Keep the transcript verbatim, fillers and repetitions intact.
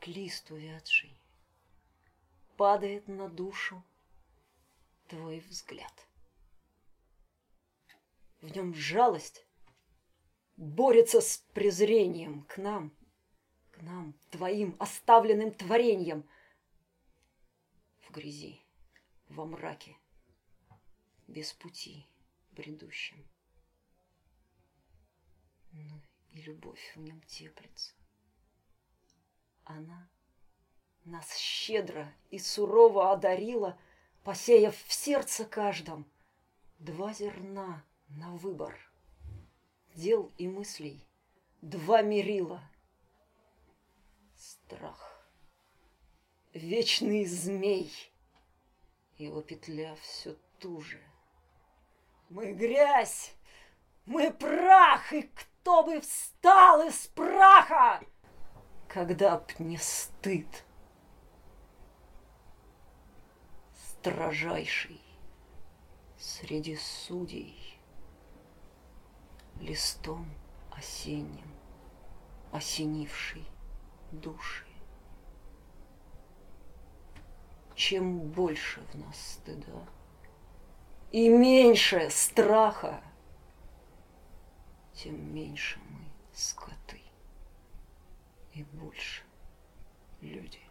как лист увядший, падает на душу твой взгляд. В нем жалость борется с презрением к нам, к нам, твоим оставленным твореньям. В грязи, во мраке, без пути бредущим. Ну и любовь в нем теплится. Она нас щедро и сурово одарила, посеяв в сердце каждом два зерна на выбор, дел и мыслей два мерила. Страх, вечный змей, его петля все туже. Мы грязь, мы прах, и кто бы встал из праха, когда б не стыд. Строжайший среди судей, листом осенним осенивший души. Чем больше в нас стыда и меньше страха, тем меньше мы скоты и больше люди.